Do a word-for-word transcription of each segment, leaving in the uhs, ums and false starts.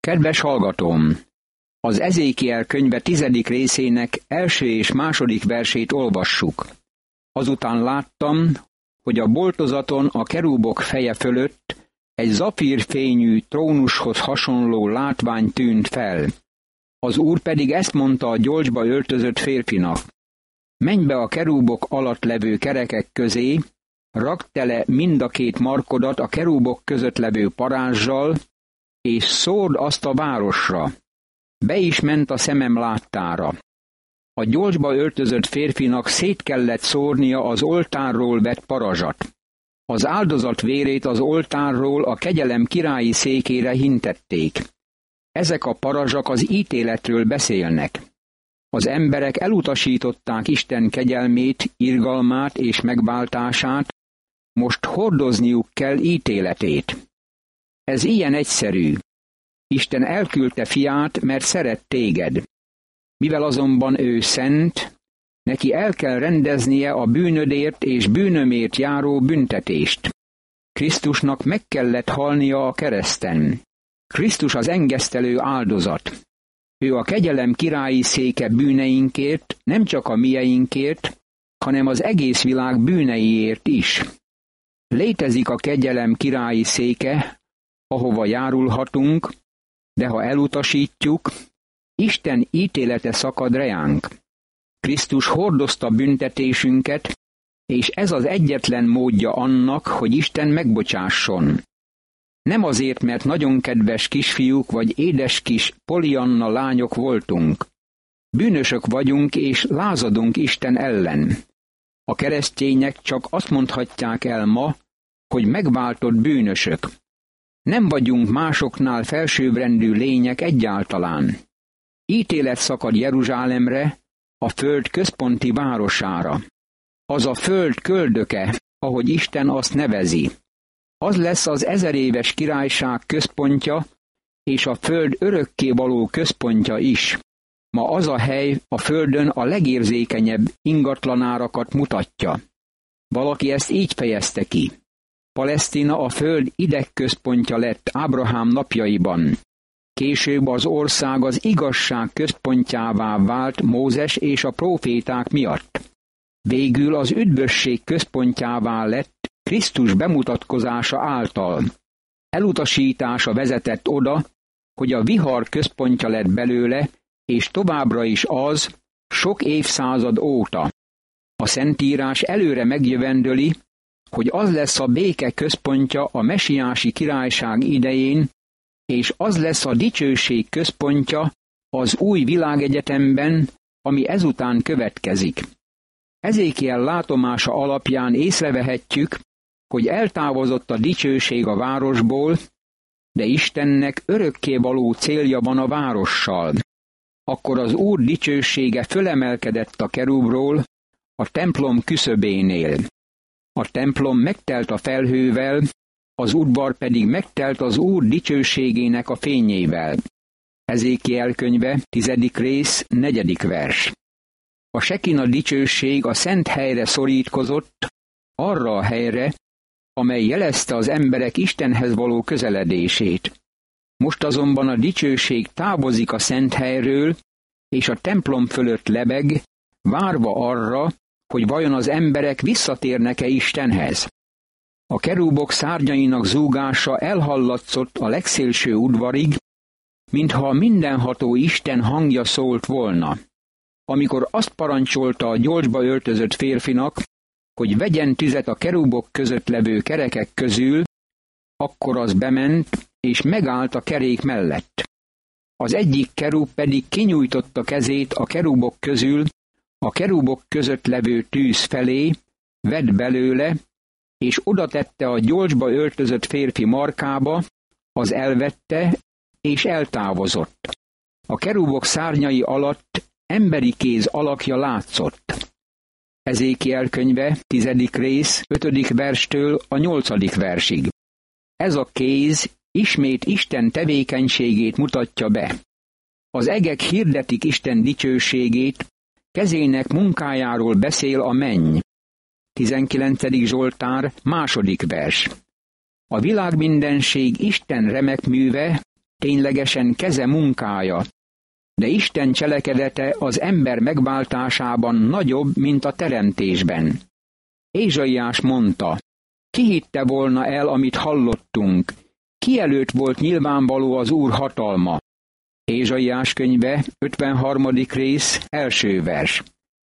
Kedves hallgatóm! Az Ezékiel könyve tizedik részének első és második versét olvassuk. Azután láttam, hogy a boltozaton a kerúbok feje fölött egy zafírfényű trónushoz hasonló látvány tűnt fel. Az Úr pedig ezt mondta a gyolcsba öltözött férfinak: menj be a kerúbok alatt levő kerekek közé, rakd tele mind a két markodat a kerúbok között levő parázssal, és szórd azt a városra. Be is ment a szemem láttára. A gyolcsba öltözött férfinak szét kellett szórnia az oltárról vett parazsat. Az áldozat vérét az oltárról a kegyelem királyi székére hintették. Ezek a parazsak az ítéletről beszélnek. Az emberek elutasították Isten kegyelmét, irgalmát és megváltását, most hordozniuk kell ítéletét. Ez ilyen egyszerű. Isten elküldte fiát, mert szeret téged. Mivel azonban ő szent, neki el kell rendeznie a bűnödért és bűnömért járó büntetést. Krisztusnak meg kellett halnia a kereszten. Krisztus az engesztelő áldozat. Ő a kegyelem királyi széke bűneinkért, nem csak a mieinkért, hanem az egész világ bűneiért is. Létezik a kegyelem királyi széke, ahova járulhatunk, de ha elutasítjuk, Isten ítélete szakad reánk. Krisztus hordozta büntetésünket, és ez az egyetlen módja annak, hogy Isten megbocsásson. Nem azért, mert nagyon kedves kisfiúk vagy édes kis Polianna lányok voltunk. Bűnösök vagyunk és lázadunk Isten ellen. A keresztények csak azt mondhatják el ma, hogy megváltott bűnösök. Nem vagyunk másoknál felsőbbrendű lények egyáltalán. Ítélet szakad Jeruzsálemre, a föld központi városára. Az a föld köldöke, ahogy Isten azt nevezi. Az lesz az ezeréves királyság központja, és a föld örökkévaló központja is. Ma az a hely a földön a legérzékenyebb ingatlanárakat mutatja. Valaki ezt így fejezte ki: Palesztina a föld idegközpontja lett Ábrahám napjaiban. Később az ország az igazság központjává vált Mózes és a próféták miatt. Végül az üdvösség központjává lett Krisztus bemutatkozása által. Elutasítása vezetett oda, hogy a vihar központja lett belőle, és továbbra is az, sok évszázad óta. A Szentírás előre megjövendöli, hogy az lesz a béke központja a mesiási királyság idején, és az lesz a dicsőség központja az új világegyetemben, ami ezután következik. Ezékiel látomása alapján észrevehetjük, hogy eltávozott a dicsőség a városból, de Istennek örökkévaló célja van a várossal. Akkor az Úr dicsősége fölemelkedett a kerúbról, a templom küszöbénél. A templom megtelt a felhővel, az udvar pedig megtelt az Úr dicsőségének a fényével. Ezékiel könyve, tizedik rész, negyedik vers. A sekina dicsőség a szent helyre szorítkozott, arra a helyre, amely jelezte az emberek Istenhez való közeledését. Most azonban a dicsőség távozik a szent helyről, és a templom fölött lebeg, várva arra, hogy vajon az emberek visszatérnek-e Istenhez. A kerúbok szárnyainak zúgása elhallatszott a legszélső udvarig, mintha a mindenható Isten hangja szólt volna. Amikor azt parancsolta a gyolcsba öltözött férfinak, hogy vegyen tüzet a kerúbok között levő kerekek közül, akkor az bement, és megállt a kerék mellett. Az egyik kerúb pedig kinyújtotta kezét a kerúbok közül, a kerúbok között levő tűz felé, vett belőle, és odatette a gyolcsba öltözött férfi markába, az elvette, és eltávozott. A kerúbok szárnyai alatt emberi kéz alakja látszott. Ezékiel könyve, tizedik rész, ötödik verstől a nyolcadik versig. Ez a kéz ismét Isten tevékenységét mutatja be. Az egek hirdetik Isten dicsőségét, kezének munkájáról beszél a menny. tizenkilencedik Zsoltár, második vers. A világmindenség Isten remek műve, ténylegesen keze munkája, de Isten cselekedete az ember megváltásában nagyobb, mint a teremtésben. Ézsaiás mondta, ki hitte volna el, amit hallottunk, ki előtt volt nyilvánvaló az Úr hatalma. Ézsaiás könyve, ötvenharmadik rész, első vers.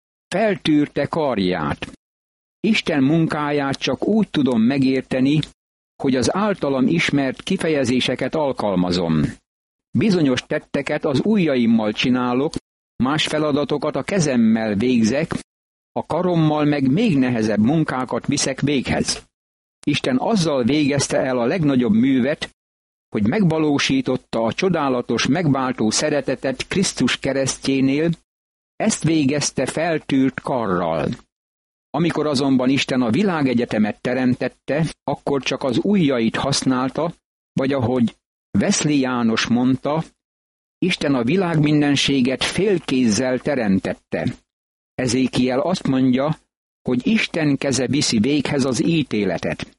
Feltűrte karját. Isten munkáját csak úgy tudom megérteni, hogy az általam ismert kifejezéseket alkalmazom. Bizonyos tetteket az ujjaimmal csinálok, más feladatokat a kezemmel végzek, a karommal meg még nehezebb munkákat viszek véghez. Isten azzal végezte el a legnagyobb művet, hogy megvalósította a csodálatos megváltó szeretetet Krisztus keresztjénél, ezt végezte feltűrt karral. Amikor azonban Isten a világegyetemet teremtette, akkor csak az ujjait használta, vagy ahogy Wesley János mondta, Isten a világmindenséget félkézzel teremtette. Ezékiel azt mondja, hogy Isten keze viszi véghez az ítéletet.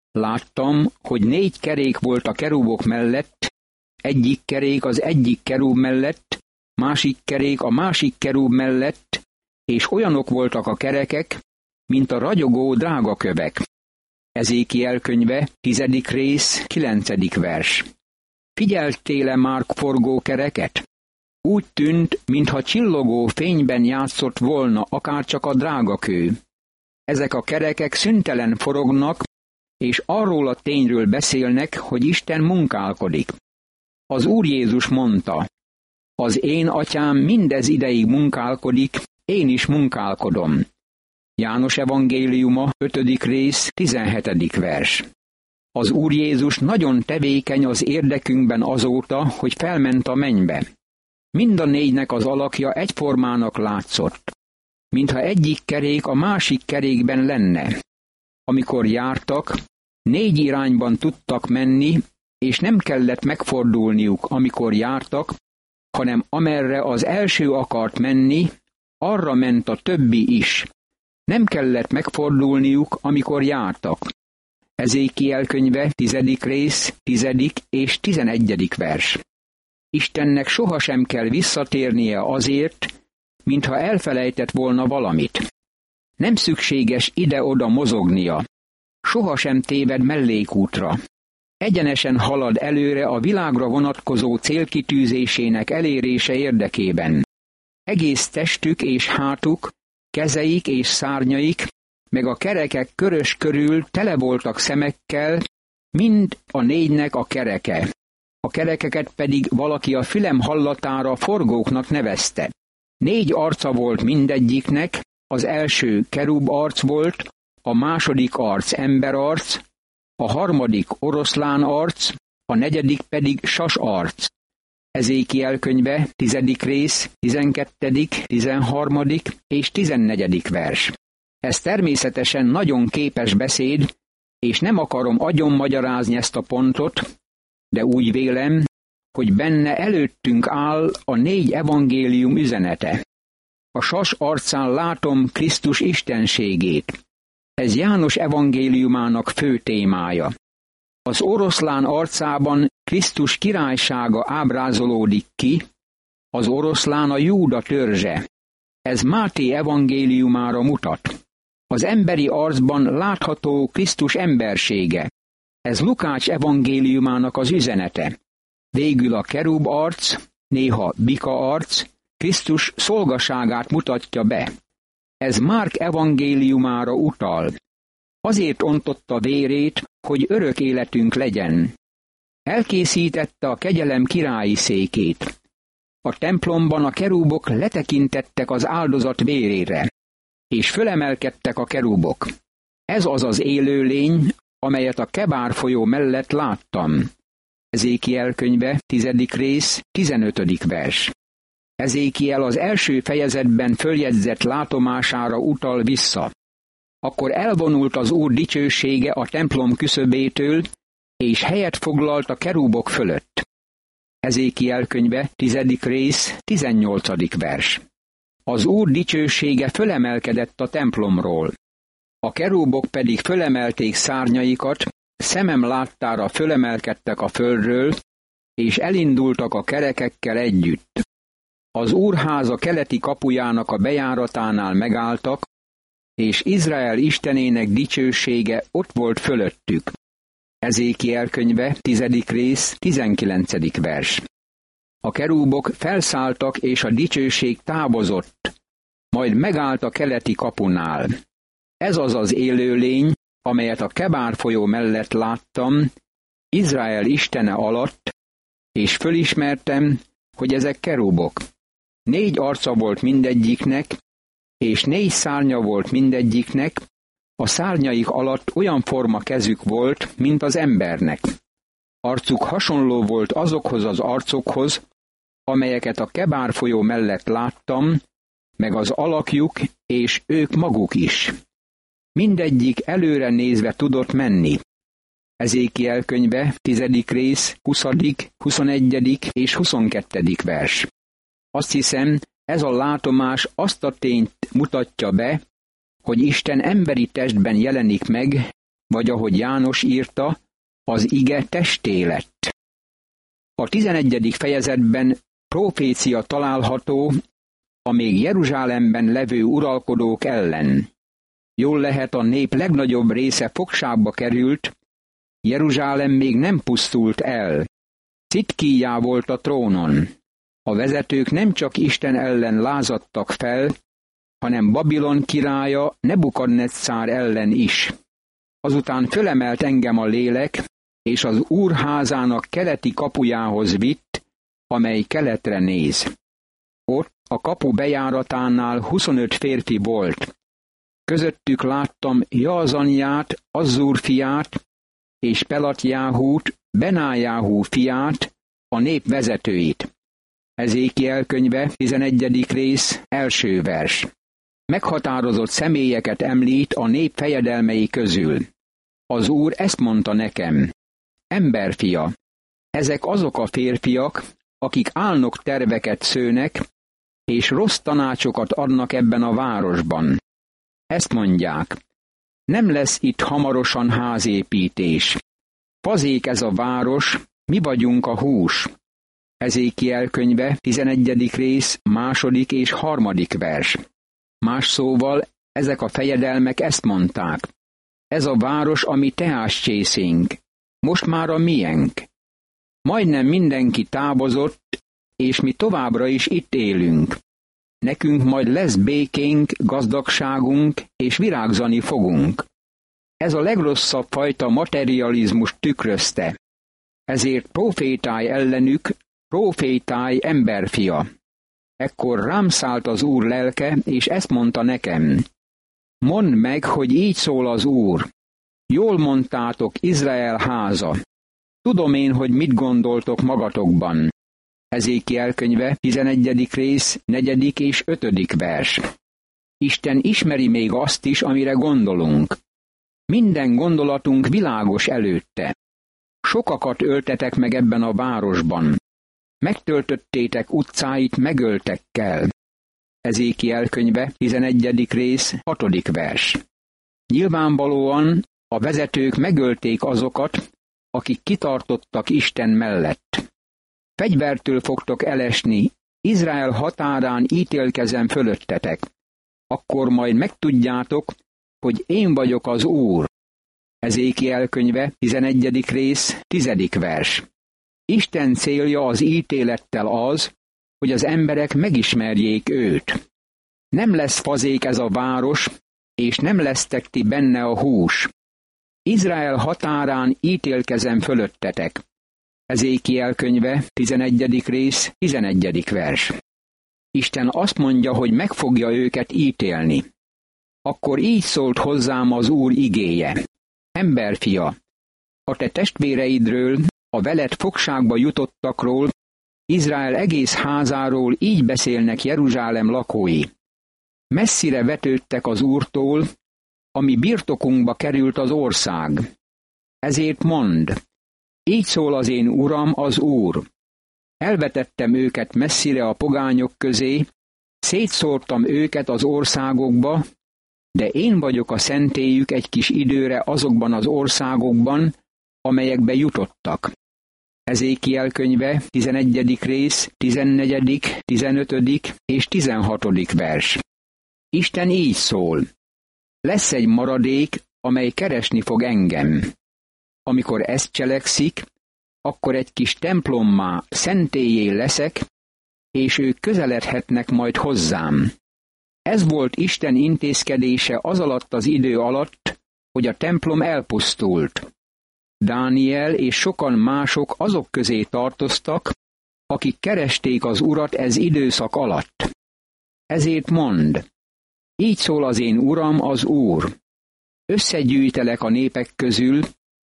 Láttam, hogy négy kerék volt a kerubok mellett, egyik kerék az egyik kerub mellett, másik kerék a másik kerub mellett, és olyanok voltak a kerekek, mint a ragyogó drágakövek. Ezékiel könyve, tizedik rész, kilencedik vers. Figyeltél-e már forgó kereket? Úgy tűnt, mintha csillogó fényben játszott volna akárcsak a drágakő. Ezek a kerekek szüntelen forognak, és arról a tényről beszélnek, hogy Isten munkálkodik. Az Úr Jézus mondta, az én atyám mindez ideig munkálkodik, én is munkálkodom. János evangéliuma, ötödik rész, tizenhetedik vers. Az Úr Jézus nagyon tevékeny az érdekünkben azóta, hogy felment a mennybe. Mind a négynek az alakja egyformának látszott, mintha egyik kerék a másik kerékben lenne. Amikor jártak, négy irányban tudtak menni, és nem kellett megfordulniuk, amikor jártak, hanem amerre az első akart menni, arra ment a többi is. Nem kellett megfordulniuk, amikor jártak. Ezékiel könyve, tizedik rész, tizedik és tizenegyedik vers. Istennek sohasem kell visszatérnie azért, mintha elfelejtett volna valamit. Nem szükséges ide-oda mozognia. Sohasem téved mellékútra. Egyenesen halad előre a világra vonatkozó célkitűzésének elérése érdekében. Egész testük és hátuk, kezeik és szárnyaik, meg a kerekek körös körül tele voltak szemekkel, mind a négynek a kereke. A kerekeket pedig valaki a fülem hallatára forgóknak nevezte. Négy arca volt mindegyiknek, az első kerub arc volt, a második arc emberarc, a harmadik oroszlán arc, a negyedik pedig sas arc. Ezékiel könyve, tizedik rész, tizenkettedik, tizenharmadik és tizennegyedik vers. Ez természetesen nagyon képes beszéd, és nem akarom agyon magyarázni ezt a pontot, de úgy vélem, hogy benne előttünk áll a négy evangélium üzenete. A sas arcán látom Krisztus istenségét. Ez János evangéliumának fő témája. Az oroszlán arcában Krisztus királysága ábrázolódik ki, az oroszlán a Júda törzse. Ez Máté evangéliumára mutat. Az emberi arcban látható Krisztus embersége. Ez Lukács evangéliumának az üzenete. Végül a kerub arc, néha bika arc, Krisztus szolgaságát mutatja be. Ez Márk evangéliumára utal. Azért ontotta vérét, hogy örök életünk legyen. Elkészítette a kegyelem királyi székét. A templomban a kerubok letekintettek az áldozat vérére, és fölemelkedtek a kerubok. Ez az az élőlény, amelyet a Kebár folyó mellett láttam. Ezékiel könyve, tizedik rész, tizenötödik vers. Ezékiel az első fejezetben följegyzett látomására utal vissza. Akkor elvonult az Úr dicsősége a templom küszöbétől, és helyet foglalt a kerubok fölött. Ezékiel könyve, tizedik rész, tizennyolcadik vers. Az Úr dicsősége fölemelkedett a templomról. A kerubok pedig fölemelték szárnyaikat, szemem láttára fölemelkedtek a földről, és elindultak a kerekekkel együtt. Az úrháza keleti kapujának a bejáratánál megálltak, és Izrael istenének dicsősége ott volt fölöttük. Ezékiel könyve, tizedik rész, tizenkilencedik vers. A kerúbok felszálltak, és a dicsőség távozott, majd megállt a keleti kapunál. Ez az az élőlény, amelyet a Kebár folyó mellett láttam, Izrael istene alatt, és fölismertem, hogy ezek kerúbok. Négy arca volt mindegyiknek, és négy szárnya volt mindegyiknek, a szárnyaik alatt olyan forma kezük volt, mint az embernek. Arcuk hasonló volt azokhoz az arcokhoz, amelyeket a Kebár folyó mellett láttam, meg az alakjuk, és ők maguk is. Mindegyik előre nézve tudott menni. Ezékiel könyve, tizedik rész, huszadik, huszonegyedik és huszonkettedik vers. Azt hiszem, ez a látomás azt a tényt mutatja be, hogy Isten emberi testben jelenik meg, vagy ahogy János írta, az ige testé lett. A tizenegyedik fejezetben profécia található a még Jeruzsálemben levő uralkodók ellen. Jól lehet, a nép legnagyobb része fogságba került, Jeruzsálem még nem pusztult el. Citkíjá volt a trónon. A vezetők nem csak Isten ellen lázadtak fel, hanem Babilon királya Nebukadneccár ellen is. Azután fölemelt engem a lélek, és az úrházának keleti kapujához vitt, amely keletre néz. Ott a kapu bejáratánál huszonöt férfi volt. Közöttük láttam Jaazanját, Azzur fiát, és Pelatjáhút, Benájáhú fiát, a nép vezetőit. Ezékiel könyve, tizenegyedik rész, első vers. Meghatározott személyeket említ a nép fejedelmei közül. Az Úr ezt mondta nekem: emberfia, ezek azok a férfiak, akik álnok terveket szőnek, és rossz tanácsokat adnak ebben a városban. Ezt mondják: nem lesz itt hamarosan házépítés. Fazék ez a város, mi vagyunk a hús. Ezékiel könyve, tizenegyedik rész, második és harmadik vers. Más szóval, ezek a fejedelmek ezt mondták: ez a város a mi teáscsészénk, most már a miénk. Majdnem mindenki távozott, és mi továbbra is itt élünk. Nekünk majd lesz békénk, gazdagságunk, és virágzani fogunk. Ez a legrosszabb fajta materializmus tükrözte. Ezért profétálj ellenük, profétálj, emberfia. Ekkor rám szállt az Úr lelke, és ezt mondta nekem: mondd meg, hogy így szól az Úr. Jól mondtátok, Izrael háza. Tudom én, hogy mit gondoltok magatokban. Ezékiel könyve, tizenegyedik rész, negyedik és ötödik vers. Isten ismeri még azt is, amire gondolunk. Minden gondolatunk világos előtte. Sokakat öltetek meg ebben a városban. Megtöltöttétek utcáit megöltekkel. Ezékiel könyve, tizenegyedik rész, hatodik vers. Nyilvánvalóan a vezetők megölték azokat, akik kitartottak Isten mellett. Fegyvertől fogtok elesni, Izrael határán ítélkezem fölöttetek. Akkor majd megtudjátok, hogy én vagyok az Úr. Ezékiel könyve, tizenegyedik rész, tizedik vers. Isten célja az ítélettel az, hogy az emberek megismerjék őt. Nem lesz fazék ez a város, és nem lesztek ti benne a hús. Izrael határán ítélkezem fölöttetek. Ezékiel könyve, tizenegyedik rész, tizenegyedik vers. Isten azt mondja, hogy meg fogja őket ítélni. Akkor így szólt hozzám az Úr igéje: emberfia, a te testvéreidről, a veled fogságba jutottakról, Izrael egész házáról így beszélnek Jeruzsálem lakói. Messzire vetődtek az Úrtól, ami birtokunkba került az ország. Ezért mondd: így szól az én Uram, az Úr. Elvetettem őket messzire a pogányok közé, szétszórtam őket az országokba, de én vagyok a szentélyük egy kis időre azokban az országokban, amelyekbe jutottak. Ezékiel könyve, tizenegyedik rész, tizennegyedik, tizenötödik és tizenhatodik vers. Isten így szól: lesz egy maradék, amely keresni fog engem. Amikor ezt cselekszik, akkor egy kis templommá, szentélyé leszek, és ők közeledhetnek majd hozzám. Ez volt Isten intézkedése az alatt az idő alatt, hogy a templom elpusztult. Dániel és sokan mások azok közé tartoztak, akik keresték az Urat ez időszak alatt. Ezért mond: így szól az én Uram, az Úr. Összegyűjtelek a népek közül,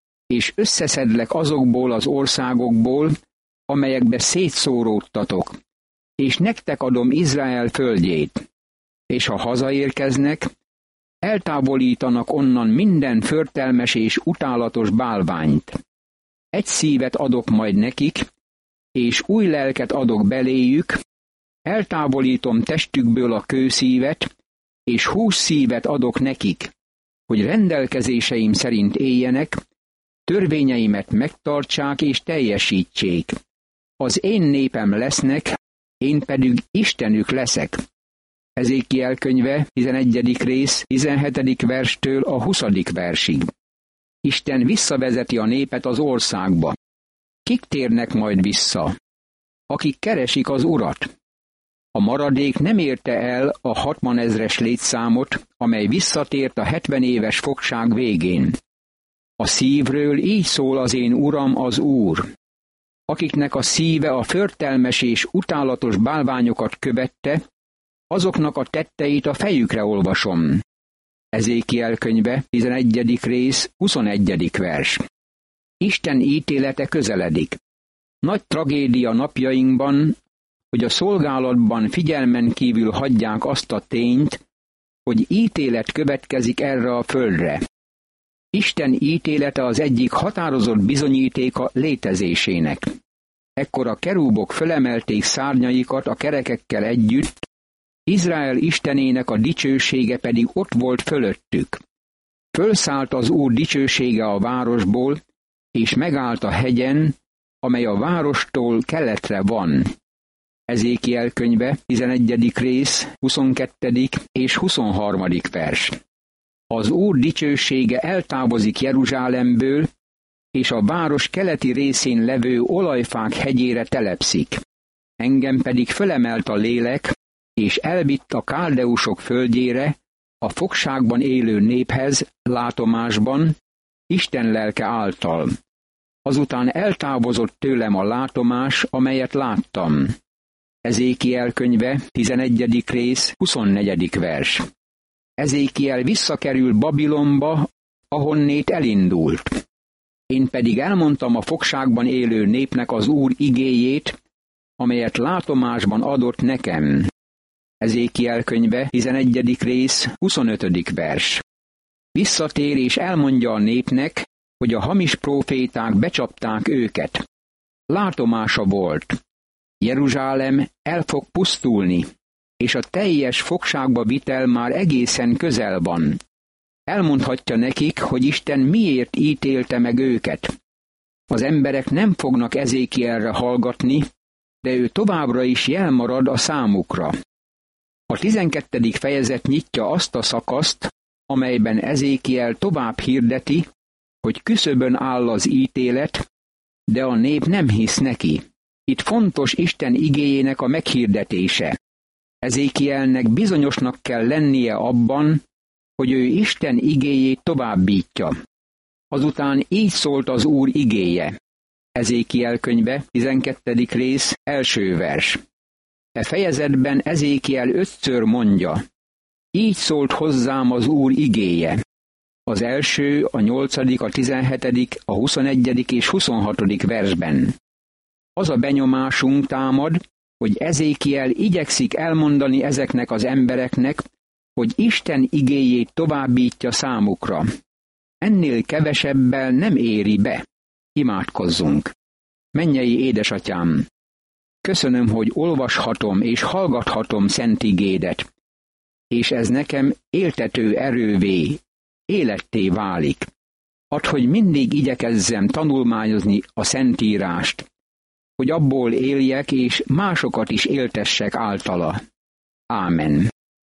és összeszedlek azokból az országokból, amelyekbe szétszóródtatok, és nektek adom Izrael földjét. És ha hazaérkeznek, eltávolítanak onnan minden förtelmes és utálatos bálványt. Egy szívet adok majd nekik, és új lelket adok beléjük, eltávolítom testükből a kőszívet, és hús szívet adok nekik, hogy rendelkezéseim szerint éljenek, törvényeimet megtartsák és teljesítsék. Az én népem lesznek, én pedig Istenük leszek. Ezékiel könyve, tizenegyedik rész, tizenhetedik verstől a huszadik versig. Isten visszavezeti a népet az országba. Kik térnek majd vissza? Akik keresik az Urat. A maradék nem érte el a hatvanezres létszámot, amely visszatért a hetven éves fogság végén. A szívről így szól az én Uram, az Úr. Akiknek a szíve a förtelmes és utálatos bálványokat követte, azoknak a tetteit a fejükre olvasom. Ezékiel könyve, tizenegyedik rész, huszonegyedik vers. Isten ítélete közeledik. Nagy tragédia napjainkban, hogy a szolgálatban figyelmen kívül hagyják azt a tényt, hogy ítélet következik erre a földre. Isten ítélete az egyik határozott bizonyítéka létezésének. Ekkor a kerúbok fölemelték szárnyaikat a kerekekkel együtt, Izrael Istenének a dicsősége pedig ott volt fölöttük. Fölszállt az Úr dicsősége a városból, és megállt a hegyen, amely a várostól keletre van. Ezékiel könyve, tizenegyedik rész, huszonkettedik és huszonharmadik vers. Az Úr dicsősége eltávozik Jeruzsálemből, és a város keleti részén levő olajfák hegyére telepszik. Engem pedig fölemelt a lélek, és elvitt a káldeusok földjére, a fogságban élő néphez, látomásban, Isten lelke által. Azután eltávozott tőlem a látomás, amelyet láttam. Ezékiel könyve, tizenegyedik rész, huszonnegyedik vers. Ezékiel visszakerül Babilonba, ahonnét elindult. Én pedig elmondtam a fogságban élő népnek az Úr igéjét, amelyet látomásban adott nekem. Ezékiel könyve, tizenegyedik rész, huszonötödik vers. Visszatér és elmondja a népnek, hogy a hamis próféták becsapták őket. Látomása volt. Jeruzsálem el fog pusztulni, és a teljes fogságba vitel már egészen közel van. Elmondhatja nekik, hogy Isten miért ítélte meg őket. Az emberek nem fognak Ezékielre hallgatni, de ő továbbra is jel marad a számukra. A tizenkettedik fejezet nyitja azt a szakaszt, amelyben Ezékiel tovább hirdeti, hogy küszöbön áll az ítélet, de a nép nem hisz neki. Itt fontos Isten igéjének a meghirdetése. Ezékielnek bizonyosnak kell lennie abban, hogy ő Isten igéjét továbbítja. Azután így szólt az Úr igéje. Ezékiel könyve, tizenkettedik rész, első vers. E fejezetben Ezékiel ötször mondja: így szólt hozzám az Úr igéje. Az első, a nyolcadik, a tizenhetedik, a huszonegyedik és huszonhatodik versben. Az a benyomásunk támad, hogy Ezékiel igyekszik elmondani ezeknek az embereknek, hogy Isten igéjét továbbítja számukra. Ennél kevesebbel nem éri be. Imádkozzunk. Mennyei édesatyám! Köszönöm, hogy olvashatom és hallgathatom szent igédet, és ez nekem éltető erővé, életté válik. Add, hogy mindig igyekezzem tanulmányozni a Szentírást, hogy abból éljek és másokat is éltessek általa. Ámen.